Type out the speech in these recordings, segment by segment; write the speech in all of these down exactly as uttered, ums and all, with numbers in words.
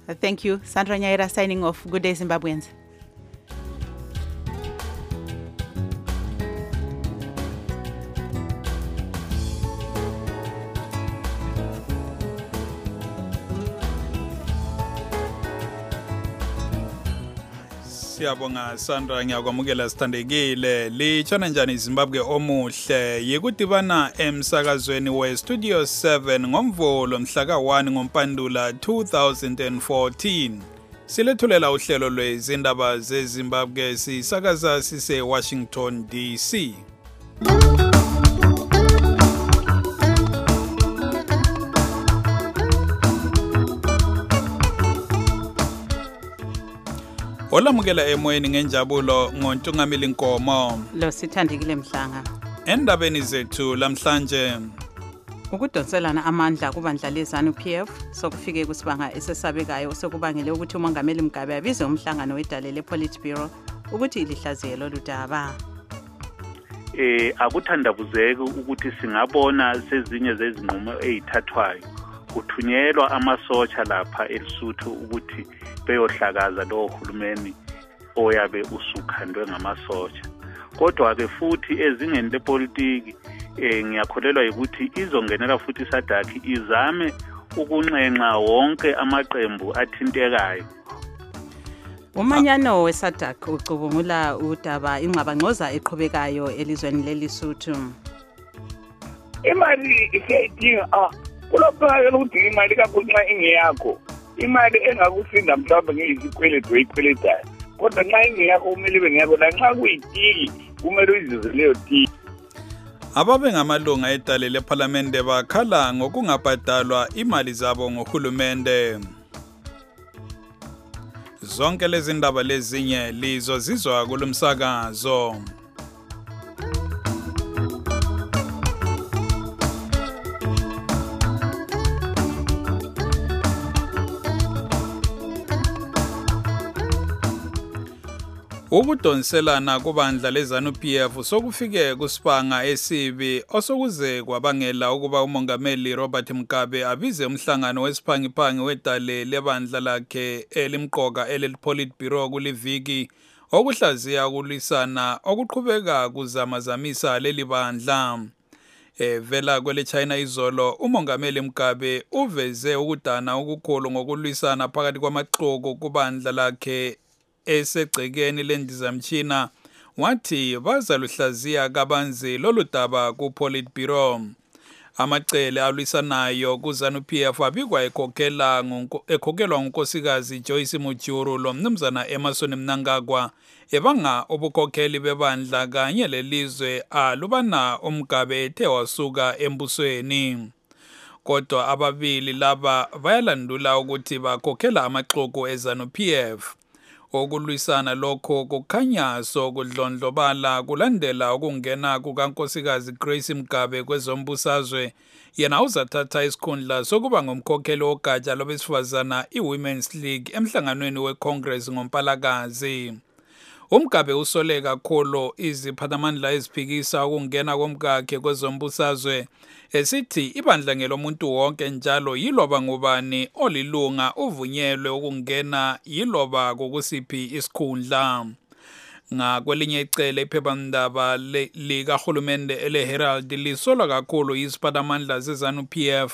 Thank you. Sandra Nyaira signing off. Good day, Zimbabweans. Siyabonga Sandra, ngiyakwamukela sithandekile. Litshona njani Zimbabwe omuhle? Yikudibana emsakazweni we Studio seven ngomvulo mhla ka one ngoMpandula two thousand fourteen. Silethulela uhlelo lwezindaba zeZimbabwe sisakaza sise Washington D C. Olamukela emoyeni ngenjabulo ngoNtungamili Nkomo. Lo sithandekile Mhlanga. Endabeni zethu lamhlanje ukudonselana amandla kubandla lezanu P F sokufike kusibanga esesabekayo sokubangele ukuthi uMongameli Mugabe abize umhlangano wedale lePolitburo ukuthi lihlaziye lolu daba. Eh akuthandabuzeke ukuthi singabona sezinye zezinqumo ezithathwayo kuthunyelwa amasotsha lapha eLesotho ukuthi beyohlakaza lo hulumeni oyabe usukhandwe ngamasotsha. Kodwa ke futhi ezingeni lepolitiki eh ngiyakholelwa ukuthi izongenela futhi sadaki izame ukunxenxa wonke amaqembu athintekayo. Umanyano weSADC ucubungula udaba ingxabangxoza eqhubekayo elizweni leLesotho. Imali isiyidinga ah kulopha ukuthi imali kakhuluma ingeyakho. Imali engakusinda mhlawumbe ngezikweletu ezikweletayo. Kodwa nxa ingeyakho kumele ibe ngeyakho la nxa kuyitiki kumele uyizuze leyo tiki. Ababe ngamalunga edale leParliament bakhala ngokungabhadalwa imali zabo ngohulumende. Zonke lezi ndaba lezinye lizo zizwa kulumsakazo. Ukudonselana kubandla lezanu P F sokufike kusibanga esibi osokuze kwabangela ukuba uMongameli Robert Mugabe abize umhlangano wesiphangiphangi wedale lebandla lakhe elimqoka elePolitburo kuliviki okuhlaziya ukulisana okuqhubeka kuzamazamisa leli bandla. Evela kwele China izolo uMongameli Mugabe uveze ukudana okukhulu ngokulwisana phakathi kwamaxoko kubandla lakhe esegcekeni lendizamtshina wathi bazaluhlaziya kabanzi lolu daba kuPolitburo. Amacele alwisanayo kuzanu P F abikwa ekhokhela ekhokelwa ngunkosikazi Joyce Mujuru lo mnumzana Emerson Mnangagwa ebanga ubukhokheli bebandla kanye lelizwe alubana uMugabe ethe wasuka embusweni. Kodwa ababili laba bayalandula ukuthi bakhokhela amaxoko ezanu P F. Okulwisana lokho kukhanya sokudlondlobala kulandela ukungena kukankosikazi Grace Mugabe kwezombusazwe. Yena uzathatha isikhundla sokuba ngumkhokheli ogatsha lobesifazana iWomen's League emhlanganweni weCongress ngoMpalakazi. uMugabe usole kakhulu iziphathamandla eziphikisa ukungena komkakhe kwezombusazwe esithi ibandla ngelomuntu wonke njalo yiloba ngubani olilunga uvunyelwe ukungena yiloba kokusiphi isikhundla. Ngakwelinye icele iphephandaba likahulumende eleHerald lisolwa kakhulu iziphathamandla zezanu P F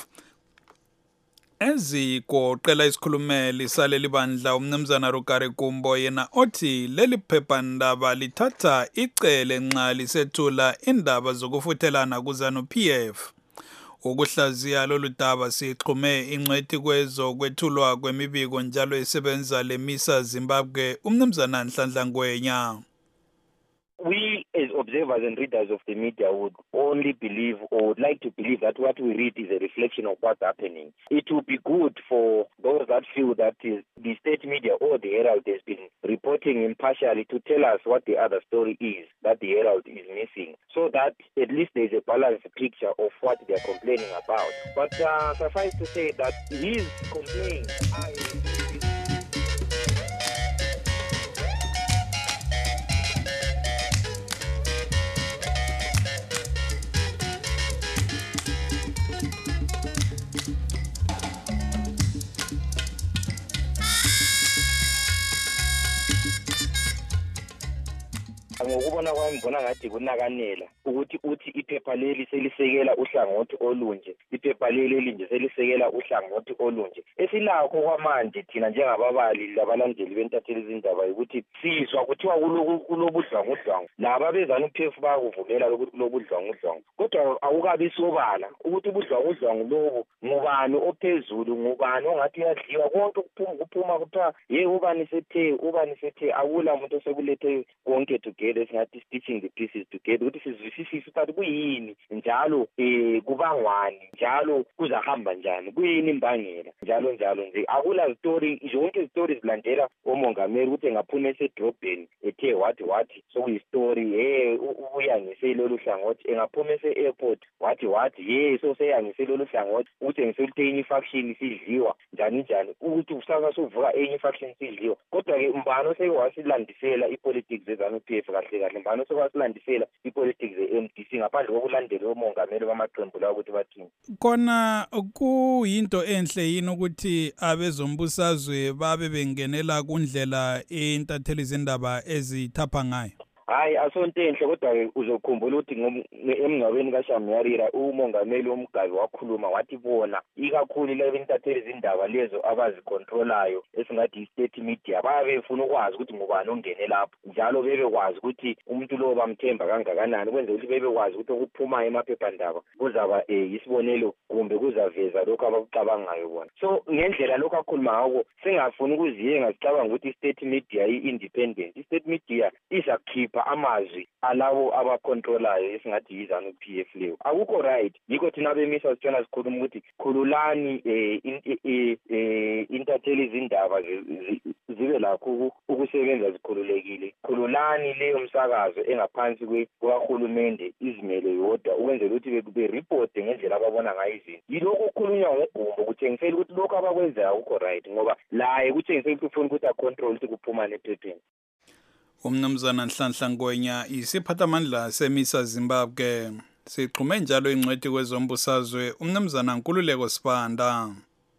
ezigoqela isikhulumeli saleli bandla umnumzana Rugare Gumbo yena othi leli phephandaba lithatha icele nxa lisethula indaba zokufuthelana kuzanu P F. Ukuhlaziya lolu daba sixhume ingcwethi kwezo kwethulwa kwemibiko njalo esebenza lemisa Zimbabwe umnumzana Nhlanhla Ngwenya. We as observers and readers of the media would only believe or would like to believe that what we read is a reflection of what's happening. It would be good for those that feel that is the state media or the Herald has been reporting impartially to tell us what the other story is that the Herald is missing, so that at least there's a balanced picture of what they're complaining about. But uh, suffice to say that his complaints are ngokubona kwami ngibona ngathi kunakanela ukuthi uthi iphepha leli selisekela uhlangothi olunje, iphepha leli elinje selisekela uhlangothi olunje. Esilakho kwamanje thina njengababali labalandeli bentatheli izindaba ukuthi sizwa kuthiwa kulobudlwangudlwangu, laba bezanu-P F bayakuvumela ukuthi kulobudlwangudlwangu, kodwa awukabi sobala ukuthi ubudlwangudlwangu lobu ngubani ophezulu, ngubani ongathi uyadliwa, konke kuphuma kuphuma kuthiwa ye ubani sethe ubani sethe, akula muntu osekulethe konke together singathi stitching the pieces together ukuthi sizwisisise ukuthi kuyini njalo eh kubangwani njalo kuzahamba njani, kuyini imbangela njalo njalo nje. Akula story, zonke istories zilandela omongameli ukuthi engaphuma esedrobheni ethe wathi wathi sokuyistory eh uyangisele lolu hlangothi, engaphuma ese-airport wathi wathi ye so seyangisele lolu hlangothi ukuthi ngiseluthe enye faction sidliwa njani njani, ukuthi usaka sovuka enye faction sidliwa. Kodwa-ke mbano sewasilandisela ipolitics zezanu-P F kahle kahle, mbano sewasilandisela ipolitics ze-M D C ngaphandle kokulandela omongameli bamaqembu lawo ukuthi bathini. Kona kuyinto enhle yini ukuthi abezombusazwe babe bengenela kundlela intatheli zindaba ezithapha ngayo? Hayi asonto enhle, kodwa uzokhumbula ukuthi emngcwabeni kaShamyarira umongameli womgabi wakhuluma wathi bona ikakhulu lebe intatheli izindaba lezo abazicontrolayo esingathi i-state media babe befuna ukwazi ukuthi ngubani ongene lapho, njalo bebekwazi ukuthi umuntu lo bamthemba kangakanani, kwenze ukuthi bebekwazi ukuthi okuphuma emaphephandaba kuzaba eh, isibonelo kumbe kuzaveza lokho abakucabangayo bona. So ngendlela lokho akhuluma ngako singafuni ukuziyenga sicabanga ukuthi i-state media i-independent, i-state media izakhipha amazwi alawo abacontrolayo esingathi yizanu-P F leyo. Akukho right, yikho thina bemisa sitshona sikhuluma ukuthi khululani eh, eh, intatheli izindaba zibe lakho ukusebenza zikhululekile, khululani leyo msakazo engaphansi kwahulumende izimele yodwa ukwenzela ukuthi be-report ngendlela ababona ngayo izinto. Yilokho okukhulunywa ngegumbo kutshengisela ukuthi lokho abakwenzayo akukho right, ngoba laye kutshengisela ukuthi ufuna ukuthi acontrol ukuthi kuphuma nephepheni. Umnumzana Nhlanhla Ngwenya, isiphathamandla semisa Zimbabwe, siqhume njalo ingcwethi kwezombusazwe umnumzana Nkululeko Sibanda.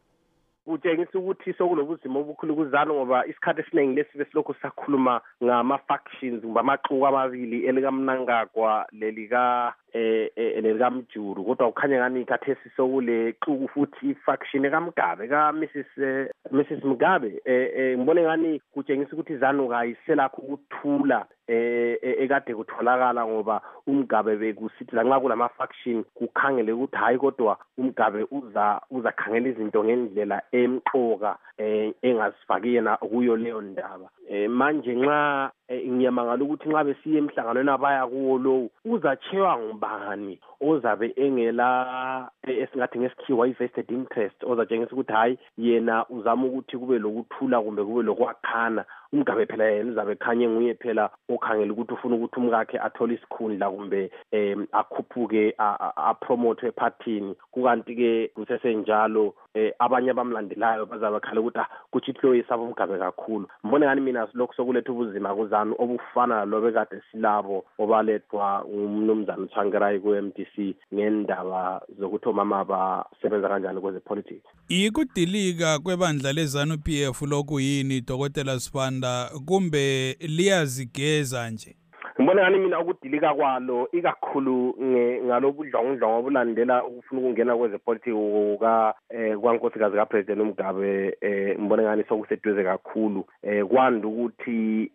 Kutshengisa ukuthi sokulobuzima obukhulu kuzana ngoba isikhathi esiningi lesibe silokho sakhuluma ngama-factions ngamaxuku amabili elikaMnangagwa lelika eh elikaMjuru, kodwa kukhanya ngani ikhathesi sokule xuku futhi ifaction ekaMgabe ka Mrs Mrs Mugabe eh ngibone ngani kutshengisa ukuthi izanu kayiselakho ukuthula eh ekade kutholakala ngoba uMgabe bekusithi lanxa kulama faction kukhangele ukuthi hayi kodwa uMgabe uza uzakhangela izinto ngendlela emqoka eh engasifaki yena kuyo leyo ndaba. Eh manje nxa ngiyamangala ukuthi nxa besiye emhlanganweni abaya kuwo lo uzachewa ngubani ozabe engela esingathi ngesikhiwa i-vested interest ozatshengisa ukuthi hayi yena uzama ukuthi kube lokuthula kumbe kube lokwakhana. uMgabe phela yena uzabe khanye nguye phela okhangela ukuthi ufuna ukuthi umkakhe athole isikhundla kumbe em akhuphuke apromote epartini, kukanti ke kusesenjalo abanye abamlandelayo bazabe khala ukuthi kuchithlo yesabo uMgabe kakhulu. Mbone ngani mina lokho sokuletha ubuzima kuzanu obufana lobe kade silabo obalethwa umnumzana Tsvangirai ku-M D C ngendaba zokuthi omama basebenza kanjani kweze politics. Ikudilika kwebandla lezanu-P F lokhu yini Dokotela Sibanda kumbe liyazigeza nje? Ngibona ngani mina ukudilika kwalo ikakhulu ngalobudlwangudlwangu obulandela ukufuna ukungena kweze politics ka kwankosikazi ka President uMgabe. Ngibona ngani sokusedweze kakhulu kwanda ukuthi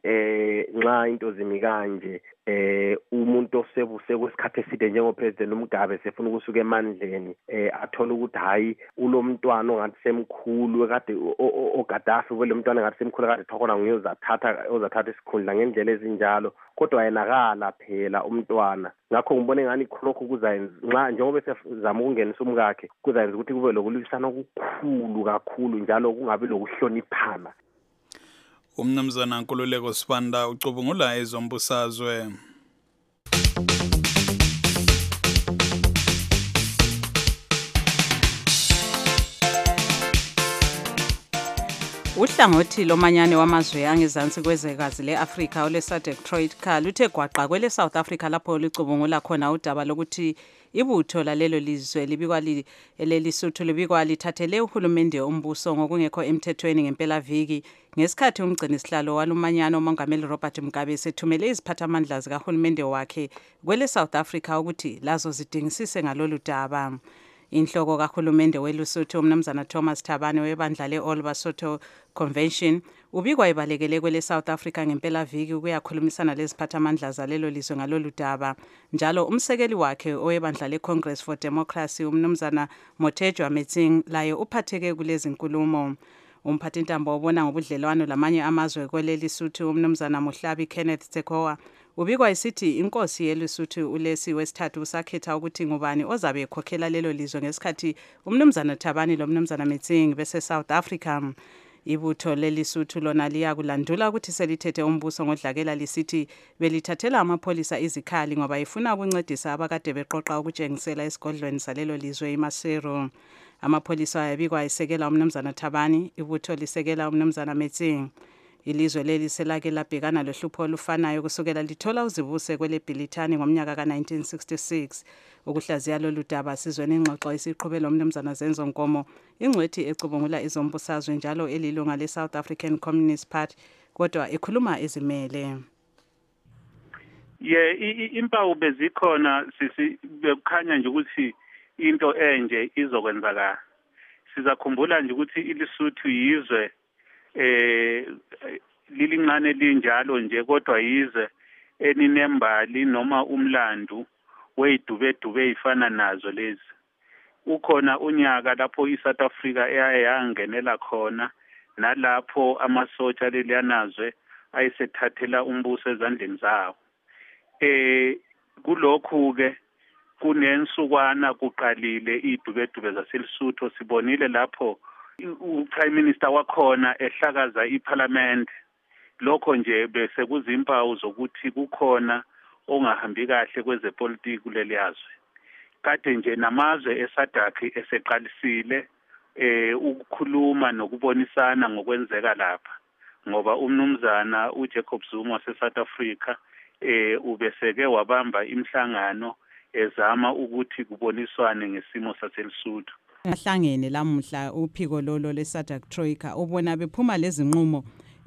nxa into zimi kanje eh umuntu osebuse kwesikhathi eside njengo President uMgabe sefuna ukusuka emandleni eh athola ukuthi hayi ulomntwana ongathi semkhulu ekade oGaddafi wele mntwana ngathi semkhulu kade thokona nguye uzathatha uzathatha isikhundla ngendlela ezinjalo, kodwa yenakala phela umntwana. Ngakho ngibone ngani khonokho kuzayenza nxa njengoba sezama ukungenisa umkakhe kuzayenza ukuthi kube lokulwisana okukhulu kakhulu njalo kungabe lokuhloniphana. Umnumzana Nkululeko Sibanda ucubungula ezombusazwe. Uhlangothi lomanyane wamazwe angezansi kwezwekazi le-Afrika ole-SADC Troika luthe gwaqa kwele South Africa lapho licubungula khona udaba lokuthi ibutho lalelo lizwe libikwa li lelisuthu libikwa lithathele uhulumende ombuso ngokungekho emthethweni ngempela viki ngesikhathi umgcini sihlalo walumanyano uMongameli Robert Mugabe sethumele iziphathamandla zikahulumende wakhe kwele South Africa ukuthi lazo zidingisise ngalolu daba. Inhloko kahulumende weLesotho umnumzana Thomas Thabane webandla le-All Basotho Convention ubikwa ibalekele kwele South Africa ngempela viki ukuyakhulumisana leziphathamandla zalelo lizwe ngalolu daba. Njalo umsekeli wakhe owebandla le-Congress for Democracy umnumzana Motejwa Metsing laye uphatheke kulezi nkulumo. Umphathintambo obona ngobudlelwano lamanye amazwe kwele Lesotho umnumzana Mohlabi Kenneth Tsekowa ubikwa isithi inkosi yeLesotho uLesi wesithathu usakhetha ukuthi ngubani ozabe ekhokhela lelo lizwe ngesikhathi umnumzana Thabani lo mnumzana Metsing bese South Africa. Ibutho leLesotho lona liya kulandula ukuthi selithethe umbuso ngodlakela lisithi belithathela amapholisa izikhali ngoba ifuna ukuncedisa abakade beqoqa ukutshengisela esigodlweni salelo lizwe iMasero. Amapholisa ayabikwa isekela umnumzana Thabani, ibutho lisekela umnumzana Metsing. Ilizwe leli selake labhekana lohlupho olufanayo kusukela lithola uzibuse kwele Bhilithani ngomnyaka ka nineteen sixty-six. Ukuhlaziya lolu daba sizweni ingxoxo isiqhubela umnumzana Zenzo Nkomo, ingcwethi ecubungula izombusazwe njalo elilunga le South African Communist Party kodwa ekhuluma ezimele. Ye impawu bezikhona sisi bekukhanya nje ukuthi into enje izokwenzakala. Sizakhumbula nje ukuthi iLesotho yizwe eh lilincane linjalo nje kodwa yize eninembali noma umlandu weyidube dube ifana nazo lezi. Ukhona unyaka lapho iSouth Africa eyayangenela khona nalapho amasotsha leliyanazwe ayisethathela umbuso ezandleni zawo. Eh kulokhu ke kunensukwana kuqalile idube dube zaseLesotho sibonile lapho uPrime Minister wakhona ehlakaza iParliament. Lokho nje bese kuzimpawu zokuthi kukhona ongahambi kahle kwezepolitiki kuleli yazwe. Kade nje namazwe eSADC eseqalisile eh ukukhuluma nokubonisana ngokwenzeka lapha ngoba umnumzana uJacob Zuma waseSouth Africa eh ubeseke wabamba imhlangano ezama ukuthi kuboniswane ngesimo saseLesotho. Ahlangene lamuhla uphiko lolo leSADC Troika ubona bephuma lezi nqumo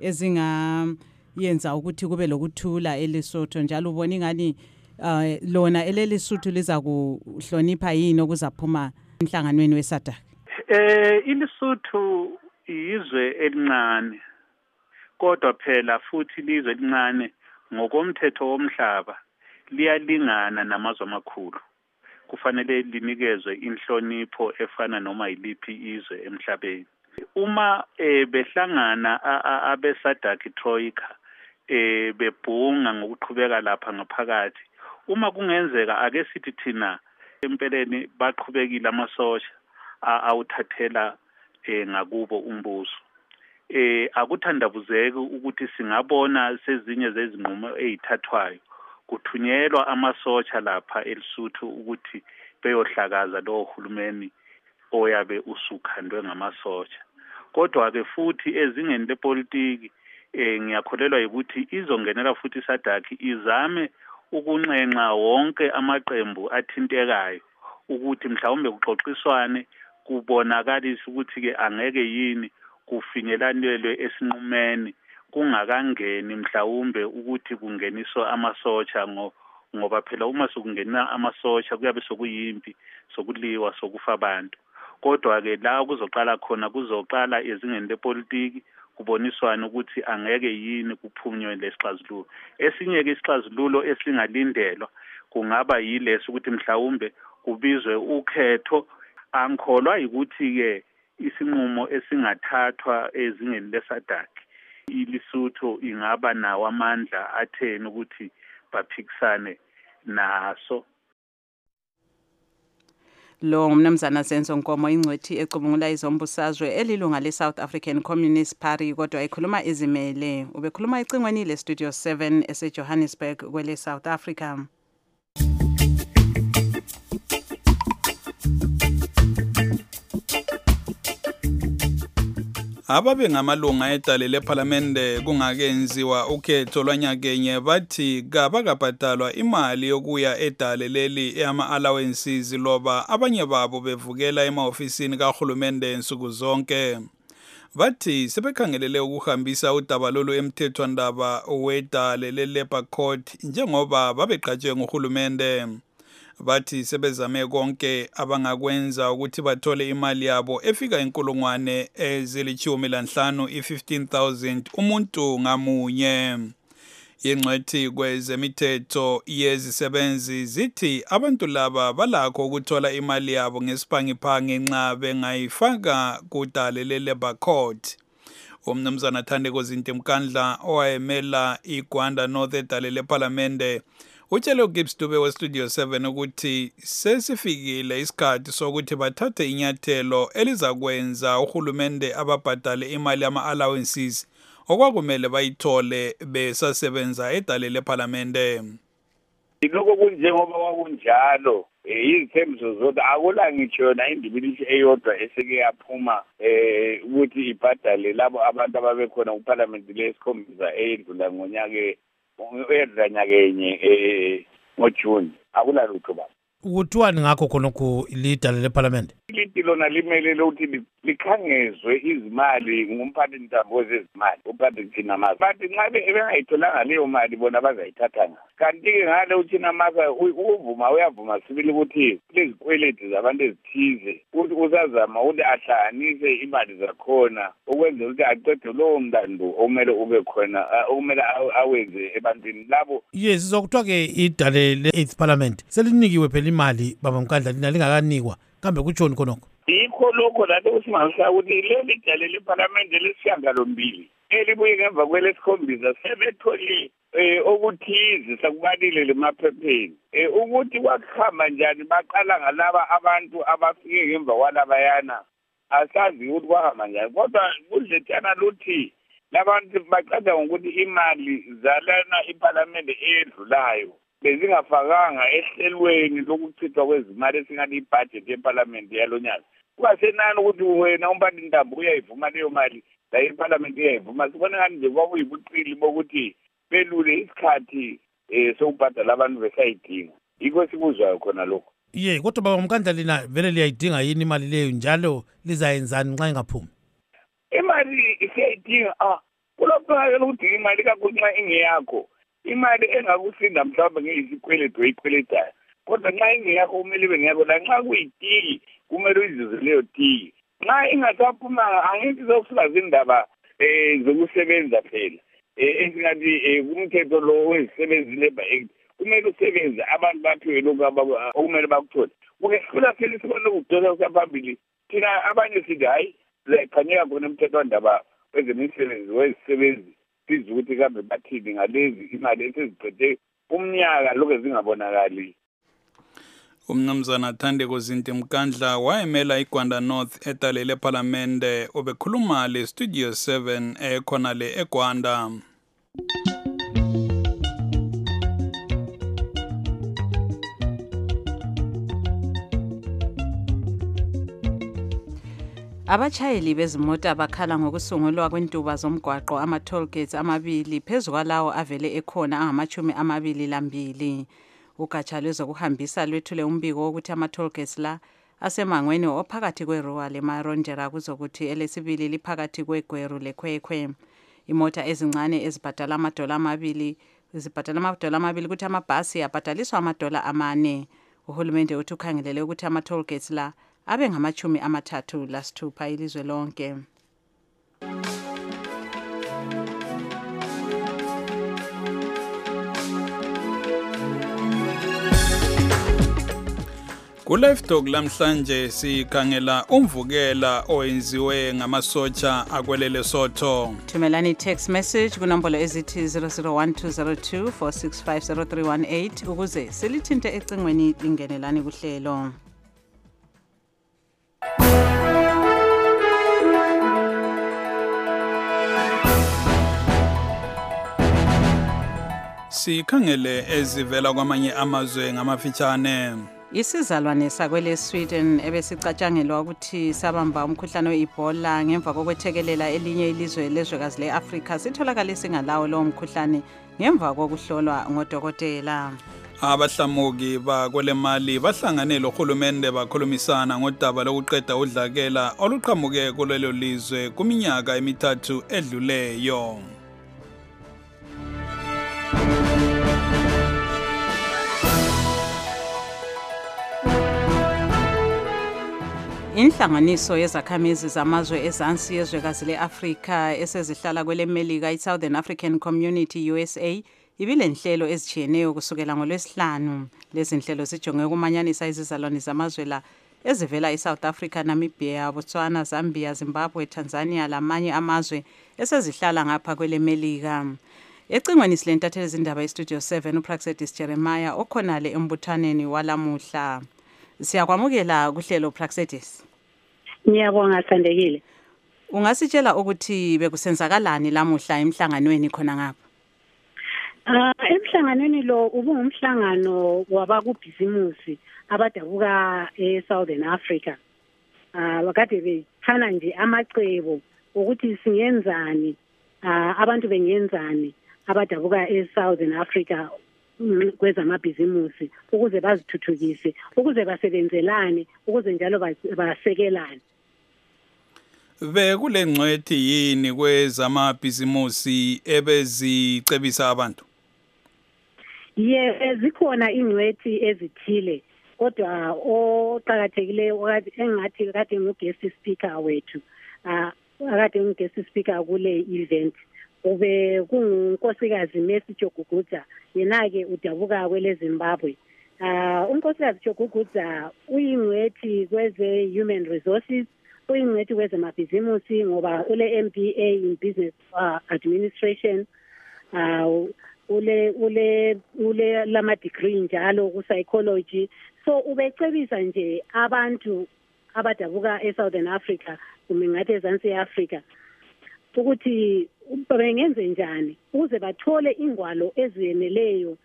ezingayenza ukuthi kube lokuthula eLesotho njalo ubona ingani uh, lona eleLesotho liza kuhlonipha yini okuzaphuma emhlanganweni weSADC. Eh iLesotho izwe elincane kodwa phela futhi lizwe elincane ngokomthetho womhlaba liyalingana namazwe amakhulu. Kufanele linikezwe inhlonipho efana noma yiliphi izwe emhlabeni. Uma eh, behlangana abeSADC Troika eh bebhunga ngokuqhubeka lapha ngaphakathi, uma kungenzeka ake sithi thina empeleni baqhubekile amasosha awuthathela eh ngakubo umbuso. Eh akuthandabuzeki ukuthi singabona sezinye zezinqumo ezithathwayo kuthunyelwa amasotsha lapha eLesotho ukuthi beyohlakaza lo hulumeni oyabe usukhandwe ngamasotsha. Kodwa ke futhi ezingeni lepolitiki eh ngiyakholelwa ukuthi izongenela futhi iSADC izame ukunxenxa wonke amaqembu athintekayo ukuthi mhlawumbe kuxoxiswane kubonakalisa ukuthi ke angeke yini kufinyelanelwe esinqumeni kungakangeni mhlawumbe ukuthi kungeniswa amasotsha ngo ngoba phela uma sokungena amasotsha kuyabe sokuyimpi sokuliwa sokufa abantu. Kodwa ke la kuzoqala khona kuzoqala ezingeni lepolitiki kuboniswana ukuthi angeke yini kuphunywe lesixazululo. Esinye ke isixazululo esingalindelwa kungaba yileso ukuthi mhlawumbe kubizwe ukhetho. Angikholwa ukuthi ke isinqumo esingathathwa ezingeni leSADC iLesotho ingaba nawo amandla atheni ukuthi baphikisane naso. Lo umnumzana Zenzo Nkomo ingcwethi ecubungula izombusazwe elilunga leSouth African Communist Party kodwa ekhuluma izimele. Ubekhuluma ecingweni leStudio seven eseJohannesburg kwele South Africa. Ababe ngamalunga edale lephalamende kungakenziwa ukhetho lwanyakenye bathi kabakabhadalwa imali yokuya edale leli ama allowances loba abanye babo bevukela emaofisini kahulumende insuku zonke. Bathi sebekhangelele ukuhambisa udaba lolu emthethwandaba wedale le-Labour Court njengoba babeqatshwe nguhulumende. Bathi sebezame konke abangakwenza ukuthi bathole imali yabo efika inkulungwane ezilithumi lanhlanu i-fifteen thousand umuntu ngamunye. Ingcwethi kwezemithetho yezisebenzi zithi abantu laba balakho ukuthola imali yabo ngesiphangi-phangi nxa bengayifaka kudale le-Labour Court. Umnumzana Thandeko Zintimkandla owayemela iGwanda North edale lephalamende utshele uGibbs Dube weStudio seven ukuthi sesifikile isikhathi sokuthi bathathe inyathelo elizakwenza uhulumende ababhadale imali ama-allowances okwakumele bayithole besasebenza edale lephalamende. Lokho kunjengoba kwakunjalo izithembiso zonke akula ngitsho yona indibilishi eyodwa eseke yaphuma eh ukuthi ibhadale labo abantu ababekhona kuParliament lesikhombisa eyedlula ngonyaka edlanyakenye eh ngoJune akula lutho baba. Ukuthiwani ngakho khonokho lidale lephalamende? Lithi lona limele ukuthi likhangezwe izimali ngumphathi ntambo zezimali uphathi thina mase bathi nxa bengayitholanga leyo mali bona bazayithatha nga kanti ke ngale uthina mase uvuma uyavuma sibili ukuthi lezikweleti zabantu ezithize ukuthi uzazama ukuthi ahlanganise imali zakhona ukwenzela ukuthi aqede lowo mlando omele ube khona omele awenze ebantwini labo. Yes, sizokuthiwa ke idale le-eighth parliament selinikiwe phela imali baba Mkandla lina lingakanikwa kambe kutshoni khonokho? Yikho lokho lapho usimangisa ukuthi leli dale lephalamende lesishiyagalombili elibuye ngemva kwelesikhombisa sebethole eh okuthize sakubalile lemaphepheni eh ukuthi kwakuhamba njani baqala ngalaba abantu abafike ngemva kwalabayana asazi ukuthi kwahamba njani kodwa kudlethana luthi labantu baqala ngokuthi imali zalana iParliament edlulayo bezingafakanga ehlelweni lokuchithwa kwezimali esingathi ibudget yeParliament yalonyaka. Kwasenani ukuthi wena umphathi ntambo uyayivuma leyo mali la iParliament iyayivuma sibona ngani nje kwakuyibuqili bokuthi belule isikhathi eh sokubhadala abantu besayidinga. Yikho sikuzwayo khona lokho. Ye kodwa baba Mkandla lina vele liyayidinga yini imali leyo njalo lizayenzani nxa ingaphumi? Imali isiyayidinga ah kulokho ukuthi imali kakhulu nxa ingeyakho imali engakusinda mhlawumbe ngeyisikweletu oyikweletayo kodwa nxa ingeyakho kumele ibe ngeyakho la nxa kuyitiki kumele uyizuze leyo tiki nxa ingasaphumanga angithi zokusuka zindaba um zokusebenza phela um esingathi kumthetho lo wezisebenzi Labour Act kumele usebenze abantu baphiwe lokhu okumele bakuthole kukehlula phela sibone ukudosa kusaphambili thina abanye sithi hayi sizayikhanyeka khona emthethwandaba wezemisebenzi wezisebenzi siza ukuthi kambe bathini ngalezi imali esiziphethe umnyaka lokho zingabonakali. Umnumzana Thandeko Zintimkandla wayemela iGwanda North edale lephalamende obekhuluma le Studio seven ekhona le eGwanda. Abachayeli bezimota bakhala ngokusungulwa kwentuba zomgwaqo ama-toll gates amabili phezu kwalawo avele ekhona angamachumi amabili lambili. Ugatsha lwezokuhambisa lwethule umbiko wokuthi ama-toll gates la asemangweni ophakathi kweRuwa leMarondera kuzokuthi elesibili liphakathi kweGweru leKhwekhwe. Imota ezincane ezibhadala amadola amabili zibhadala amadola amabili ukuthi amabhasi abhadaliswa amadola amane. Uhulumende uthi ukhangelele ukuthi ama-toll gates la abe ngamachumi amathathu lasithupha ilizwe lonke. Ku-Live Talk lamhlanje sikhangela umvukela owenziwe ngamasotsha akwelele Sotho. Thumelani text message kunombolo ezithi zero zero one two zero two four six five zero three one eight ukuze silithinte ecingweni lingenelani kuhlelo. Sikhangele ezivela kwamanye amazwe ngamafitshane. Isizalwane sakwele Sweden ebesicatshangelwa ukuthi sabamba umkhuhlane we-Ebola ngemva kokwethekelela elinye ilizwe lezwekazi le-Afrika sitholakale singalawo lowo mkhuhlane ngemva kokuhlolwa ngodokotela. Abahlamuki bakwele Mali bahlangane lohulumende bakhulumisana ngodaba lokuqeda udlakela oluqhamuke kulelo lizwe kuminyaka emithathu edluleyo. Inhlanganiso yezakhamizi zamazwe ezansi yezwekazi le-Afrika esezihlala kwele Melika i-Southern African Community U S A ibile nhlelo ezijiyeneyo kusukela ngolwesihlanu. Lezi nhlelo zijonge ukumanyanisa izizalwane zamazwe la ezivela eSouth Africa, Namibia, Botswana, Zambia, Zimbabwe, Tanzania lamanye amazwe esezihlala ngapha kwele Melika. Ecingweni silentathele izindaba eStudio seven uPraxedis Jeremiah okhonale embuthaneni walamuhla. Siyakwamukela kuhlelo Praxedis. Ngiyabonga Sandekile. Ungasitshela ukuthi bekusenzakalani lamuhla emhlanganweni khona ngapha? Ah emhlanganweni lo ubungumhlangano wabakubhizimusi abadabuka eSouthern Africa. Ah wakade bethana nje amacebo ukuthi singenzani ah abantu bengenzani abadabuka eSouthern Africa kwezamabhizimusi ukuze bazithuthukise ukuze basebenzelane ukuze njalo basekelane. Be kule ngcwethi yini kwezamabhizimusi ebezicebisa abantu? Ye zikhona ingcwethi ezithile kodwa oqhakathekileyo engathi kade nguguest speaker wethu ah kade nguguest speaker kule event ube kungunkosikazi Mercy Choguguza yena ke udabuka kwele Zimbabwe. Ah unkosikazi Choguguza uyingcwethi kweze human resources, uyingcwethi kweze mabhizimusi ngoba ule M B A in business uh, administration, ah uh, ule ule ule lama degree njalo ku psychology. So ubecebisa nje abantu abadabuka eSouthern Africa kumbe ngathi eZansi Africa ukuthi bengenze njani ukuze bathole ingwalo eziyeneleyo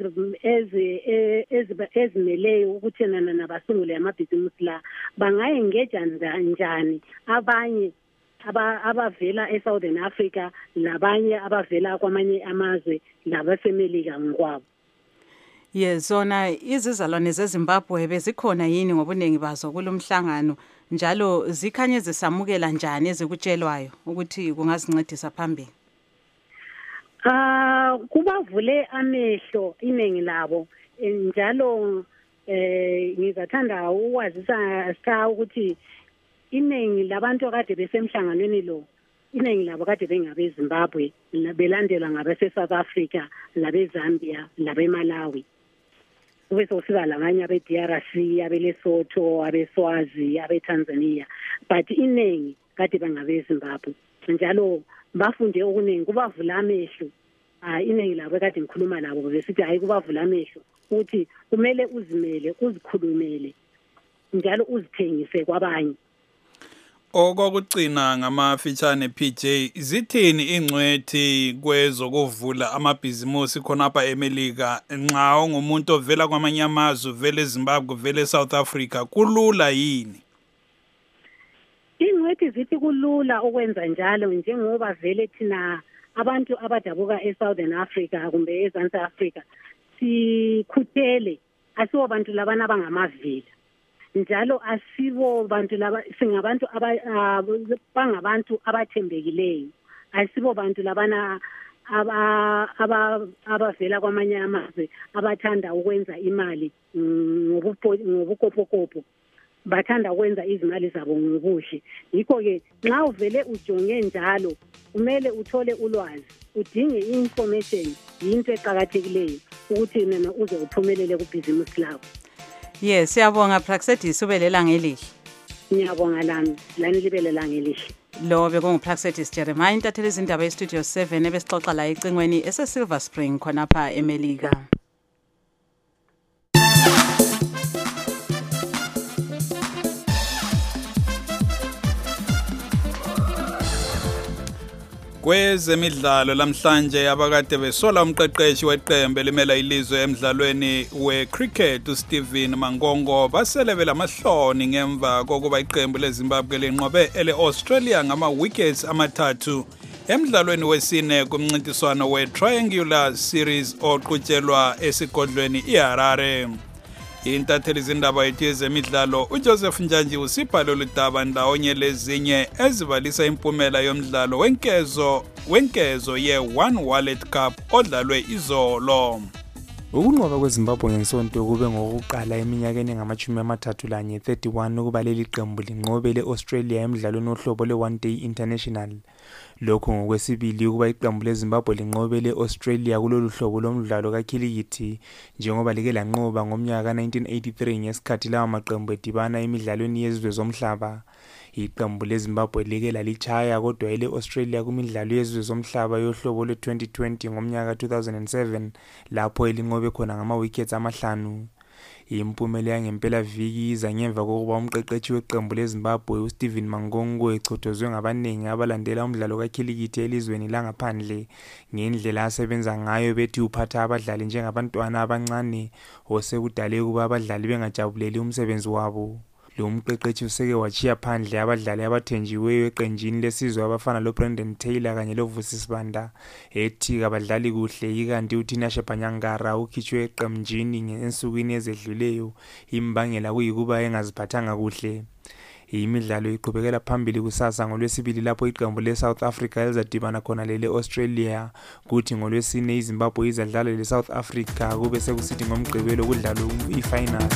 ezimeleyo ukuthi nana nabasungule amabhizimusi la bangayengeja njani abanye abavela eSouthern Africa labanye abavela kwamanye amazwe labasemelika ngokwabo. Yezona izizalwane zeZimbabwe bezikhona yini ngobunengi bazo kulomhlangano njalo zikhanye zisamukela njani ezikutshelwayo ukuthi kungazincedisa phambili? Ah kubavule amehlo inengi labo njalo eh ngizathanda ukwazisa ska ukuthi inengi labantu akade besemhlanganweni lo inengi labo kade bengabe Zimbabwe belandelwa ngabase South Africa labe Zambia labe Malawi. Kube sofika labanye abe D R C abe Lesotho abe Swazi abe Tanzania but inengi kade bangabe Zimbabwe njalo bafunde okuningi kubavula amehlo. Ah inengi labo kade ngikhuluma labo besithi hayi kubavula amehlo ukuthi kumele uzimele uzikhulumele njalo uzithengise kwabanye. Okokugcina ngamafitshane P J zithini ingcwethi kwezokuvula amabhizimusi khonapha eMelika nxa ungumuntu ovela kwamanye amazwe vele eZimbabwe vele eSouth Africa kulula yini? Ingcwethi zithi kulula ukwenza njalo njengoba vele thina abantu abadabuka eSouthern Africa kumbe eZansi Africa sikhuthele asibo bantu labana abangamavila njalo asibo bantu laba singabantu abangabantu abathembekileyo asibo bantu labana aba abavela kwamanye amazwe abathanda ukwenza imali ngobukopokopo bathanda ukwenza izimali zabo ngobuhle. Yikho ke nxa uvele ujonge njalo kumele uthole ulwazi udinge information into eqhakathekileyo ukuthi nena uze uphumelele kubhizimusi lakho. Yes, siyabonga Praxedis ubelela ngelihle. Ngiyabonga lami, lani libelela ngelihle. Lo bekunguPraxedis Jeremiah intatheli izindaba eStudio seven ebesixoxa la ecingweni ese Silver Spring khonapha eMelika. Kwezemidlalo lamhlanje abakade besola umqeqeshi weqembu elimela ilizwe emidlalweni wecricket uSteven Mangongo basele belamahloni ngemva kokuba iqembu leZimbabwe linqobe ele-Australia ngama-wickets amathathu emidlalweni wesine kumncintiswano we-Triangular Series oqhutshelwa esigodlweni iHarare. Intatheli zindaba yethu yezemidlalo uJoseph Njanji usipha lolu daba ndawonye lezinye ezibalisa impumela yomdlalo wenkezo wenkezo ye-One Wallet Cup odlalwe izolo. Ukunqoba kweZimbabwe ngesonto kube ngokuqala eminyakeni engamashumi amathathu lanye thirty-one ukuba leli qembu linqobe le-Australia emidlalweni ohlobo le-One Day International. Lokho ngokwesibili ukuba iqembu leZimbabwe linqobe le-Australia kulolu hlobo lomdlalo kakhilikithi njengoba like lanqoba ngomnyaka nineteen eighty-three ngesikhathi lawa maqembu edibana emidlalweni yezizwe zomhlaba. Iqembu leZimbabwe like lalichaya kodwa ele-Australia kumidlalo yezizwe zomhlaba yohlobo lwe-twenty twenty ngomnyaka two thousand seven lapho elinqobe khona ngama-wickets amahlanu. Impumela yangempela viki iza ngemva kokuba umqeqeshi weqembu leZimbabwe uSteven Mangongo echothozwe ngabaningi abalandela umdlalo kakhilikithi elizweni langaphandle ngendlela asebenza ngayo bethi uphatha abadlali njengabantwana abancane osekudale ukuba abadlali bengajabuleli umsebenzi wabo. Lo mqeqeshi useke wachiya phandle abadlali abathenjiweyo eqenjini lesizwe abafana loBrendan Taylor kanye loVusisibanda ethi abadlali kuhle ikanti uThinashe Banyangara ukhitshwe eqemjini ngensukwini ezedluleyo imbangela kuyikuba engaziphathanga kuhle. Imidlalo iqhubekela phambili kusasa ngolwesibili lapho iqembu leSouth Africa elizadibana khona lele Australia kuthi ngolwesine iZimbabwe izadlala leSouth Africa kube sekusithi ngomgqibelo kudlalwa ifinal.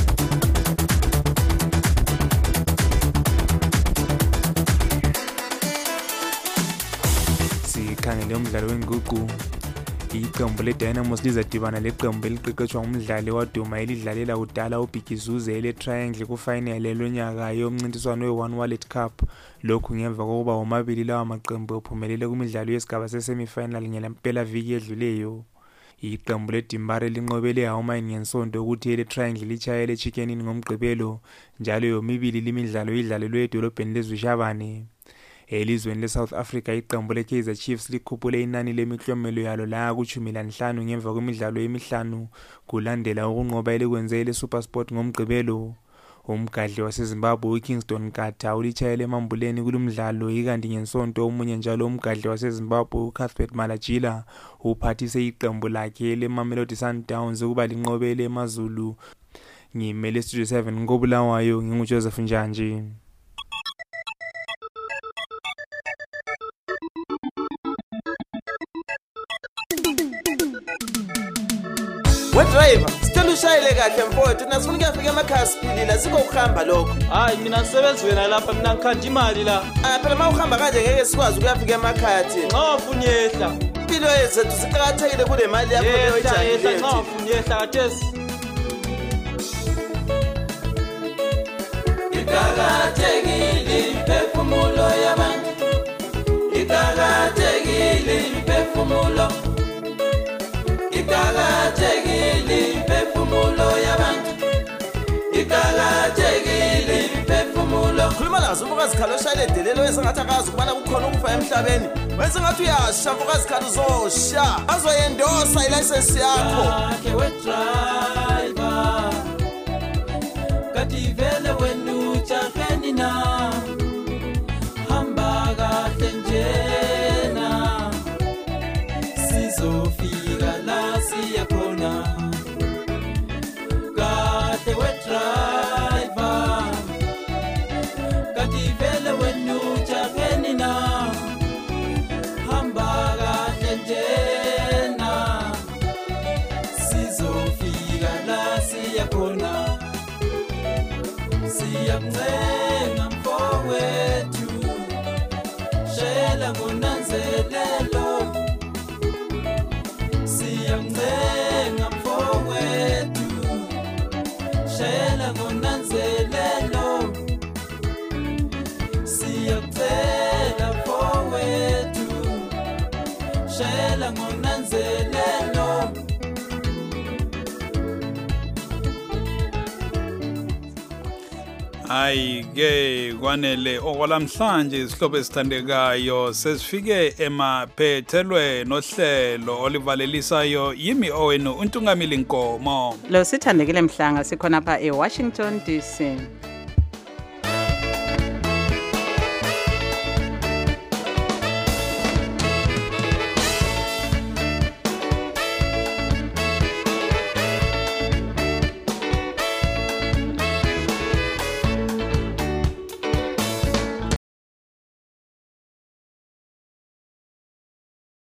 Sikhangele umdlalo wenguqu. Iqembu leDynamos lizadibana leqembu eliqeqeshwa ngumdlali waduma elidlalela kudala uBikizuze ele-Triangle kufinal lonyaka yomncintiswano we-One Wallet Cup. Lokhu ngemva kokuba womabili lawa maqembu ophumelele kumidlalo yesigaba sesemifinal ngempela viki edluleyo. Iqembu leDimbare linqobele iHaumine ngensonto ukuthi ele-Triangle lichayele eChickenini ngomgqibelo njalo yomibili limidlalo idlalelwe edolobheni leZwishabane. Elizweni leSouth Africa iqembu leKaizer Chiefs likhuphule inani lemiklomelo yalo la kuchumi lanhlanu ngemva kwemidlalo emihlanu kulandela ukunqoba elikwenze eleSuperSport ngomgqibelo. Umgadli waseZimbabwe uKingston Kata ulichayele emambuleni kulomdlalo ikanti ngensonto omunye njalo umgadli waseZimbabwe uCuthbert Malajila uphathise iqembu lakhe leMamelodi Sundowns ukuba linqobele eMaZulu. Ngimele Studio seven ngobulawayo nginguJoseph Njanji. Driver, sicela ushayele kahle mfowethu nasifuna ukuyafika emakhaya siphilile sikho ukuhamba lokho. Hayi mina ngisebenza wena lapha mina ngikhanda imali la. Ah phela mawuhamba kanje ngeke sikwazi ukuyafika emakhaya thina. Nxa ufuna yehla. Impilo yethu siqhakathekile kule mali yakho leyo ijayele. Yehla nxa ufuna yehla kathesi. Iqhakathekile imphefumulo yabantu. Iqhakathekile imphefumulo. Iqhakathekile imphefumulo yabantu. Iqhakathekile imphefumulo. Khuluma lazo ubukazikhalo oshayele delelo esengathi akazi ukubana kukhona ukufa emhlabeni. Wenze ngathi uyasha ubukazikhalo uzosha. Azoyendosa ilicense yakho. Ke we driver. Kativele wenu chafeni na. Hamba kahle njena. Sizofika la siyakhona. Kahle we driver. Kativele wenu chafeni na. Hamba kahle njena. Sizofika la siyakhona. Siyamncenga mfowethu. Shela ngonanzelelo. Siyamncenga mfowethu. Shela ngonanzelelo. Siyakucela mfowethu. Shela ngonanzelelo. Hayi ke kwanele okwalamhlanje isihlobo esithandekayo sesifike emaphethelwe nohlelo olivalelisayo yimi owenu uNtungamili Nkomo. Lo sithandekile mhlanga sikhona pha eWashington D C.